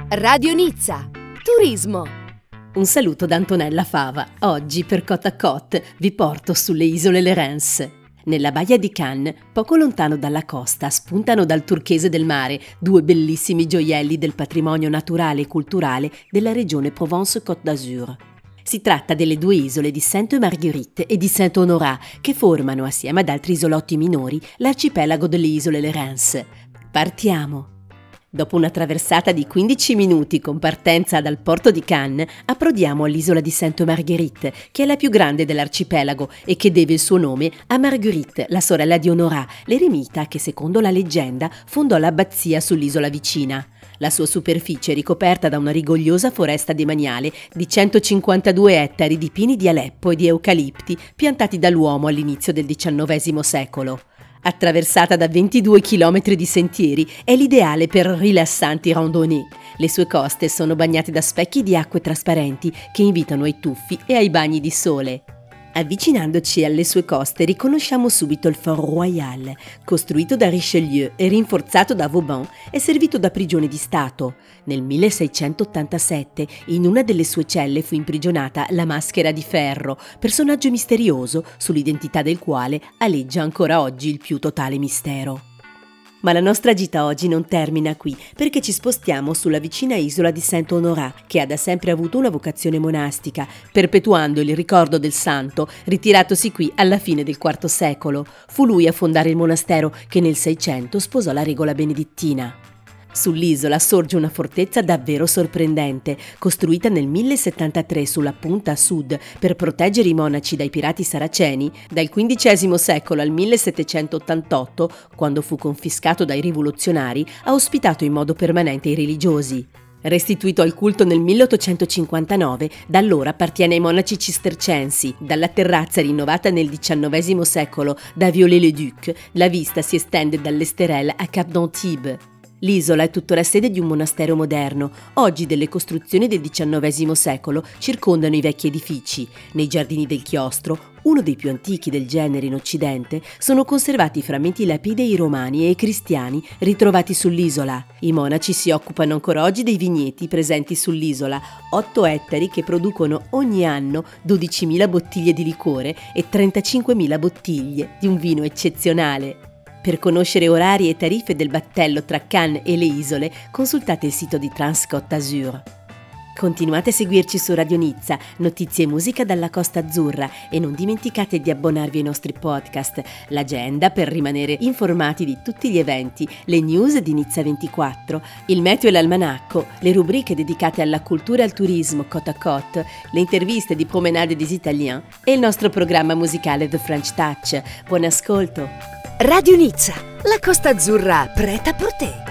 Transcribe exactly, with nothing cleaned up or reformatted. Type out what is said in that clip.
Radio Nizza, turismo. Un saluto da Antonella Fava. Oggi per Côte à Côte vi porto sulle isole Lérins. Nella baia di Cannes, poco lontano dalla costa, spuntano dal turchese del mare due bellissimi gioielli del patrimonio naturale e culturale della regione Provence-Côte d'Azur. Si tratta delle due isole di Sainte-Marguerite e di Saint-Honorat che formano, assieme ad altri isolotti minori, l'arcipelago delle isole Lérins. Partiamo! Dopo una traversata di quindici minuti con partenza dal porto di Cannes, approdiamo all'isola di Sainte-Marguerite, che è la più grande dell'arcipelago e che deve il suo nome a Marguerite, la sorella di Honorat, l'eremita che, secondo la leggenda, fondò l'abbazia sull'isola vicina. La sua superficie è ricoperta da una rigogliosa foresta demaniale di centocinquantadue ettari di pini di Aleppo e di eucalipti piantati dall'uomo all'inizio del diciannovesimo secolo. Attraversata da ventidue chilometri di sentieri, è l'ideale per rilassanti randonnée. Le sue coste sono bagnate da specchi di acque trasparenti che invitano ai tuffi e ai bagni di sole. Avvicinandoci alle sue coste riconosciamo subito il Fort Royal, costruito da Richelieu e rinforzato da Vauban, è servito da prigione di Stato. Nel milleseicentottantasette, in una delle sue celle fu imprigionata la Maschera di Ferro, personaggio misterioso sull'identità del quale aleggia ancora oggi il più totale mistero. Ma la nostra gita oggi non termina qui, perché ci spostiamo sulla vicina isola di Saint-Honorat, che ha da sempre avuto una vocazione monastica, perpetuando il ricordo del santo, ritiratosi qui alla fine del quarto secolo. Fu lui a fondare il monastero che nel Seicento sposò la regola benedittina. Sull'isola sorge una fortezza davvero sorprendente, costruita nel millesettantatré sulla punta sud per proteggere i monaci dai pirati saraceni. Dal quindicesimo secolo al millesettecentottantotto, quando fu confiscato dai rivoluzionari, ha ospitato in modo permanente i religiosi. Restituito al culto nel milleottocentocinquantanove, da allora appartiene ai monaci cistercensi. Dalla terrazza rinnovata nel diciannovesimo secolo da Viollet-le-Duc, la vista si estende dall'Esterel a Cap d'Antibes. L'isola è tuttora sede di un monastero moderno. Oggi delle costruzioni del diciannovesimo secolo circondano i vecchi edifici. Nei giardini del chiostro, uno dei più antichi del genere in Occidente, sono conservati frammenti lapidei romani e cristiani ritrovati sull'isola. I monaci si occupano ancora oggi dei vigneti presenti sull'isola, otto ettari che producono ogni anno dodicimila bottiglie di liquore e trentacinquemila bottiglie di un vino eccezionale. Per conoscere orari e tariffe del battello tra Cannes e le isole, consultate il sito di Transcôte d'Azur. Continuate a seguirci su Radio Nizza, notizie e musica dalla Costa Azzurra e non dimenticate di abbonarvi ai nostri podcast, l'agenda per rimanere informati di tutti gli eventi, le news di Nizza ventiquattro, il meteo e l'almanacco, le rubriche dedicate alla cultura e al turismo Côte à Côte, le interviste di Promenade des Italiens e il nostro programma musicale The French Touch. Buon ascolto! Radio Nizza, la Costa Azzurra preta per te.